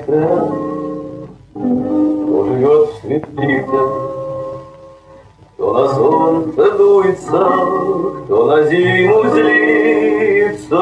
кафе, кто живет в светлице, кто на солнце дуется, кто на зиму злится.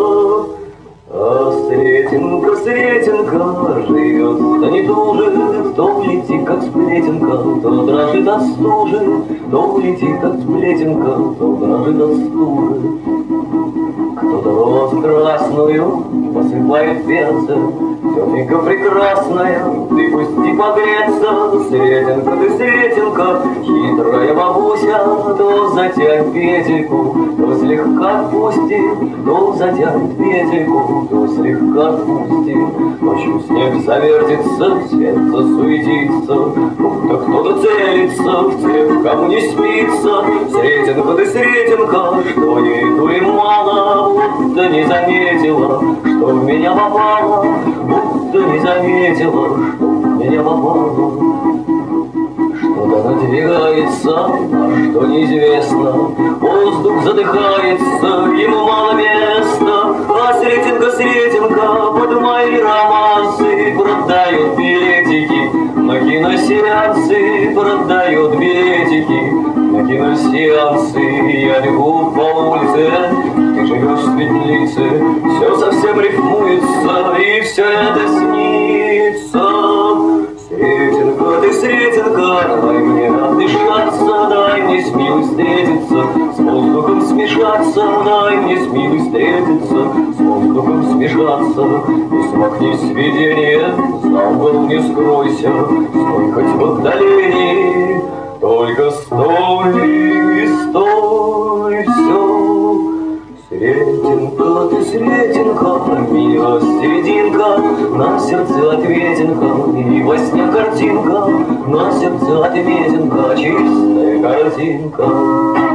А Сретенка, Сретенка живет, да не тужит, то летит, как сплетенка, то дрожит от стужи, то летит, как сплетенка, то дрожит от стужи. Кто-то розу красную посыпает перцем, тетенька прекрасная, ты пусти погреться. Сретенка, ты Сретенка, хитрая бабуся, то затянет петельку, то слегка отпустит, то затянет петельку, то слегка отпустит. Ночью снег завертится, сердце суетится, будто кто-то целится в тех, кому не спится. Сретенка, ты Сретенка, что ей дури мало, будто не заметила, что в меня попало, будто не заметила, что в меня попало. Что-то надвигается, а что неизвестно, воздух задыхается, ему мало места. А Сретенка, Сретенка под мои романсы продает билетики на киносеансы, продает билетики на киносеансы. Я бегу по улице, ты живешь в светлице, все совсем рифмуется, и все это снится. Сретенка, ты Сретенка, дай мне отдышаться, дай мне с милой встретиться, с воздухом смешаться, дай мне с милой встретиться, с воздухом смешаться. Не смахнись видение, за угол не скройся, стой хоть в отдалении, только стой и стой, все. Сретенка, ты Сретенка, мила серединка, на сердце отметинка, и во сне картинка, на сердце отметинка, чистая картинка.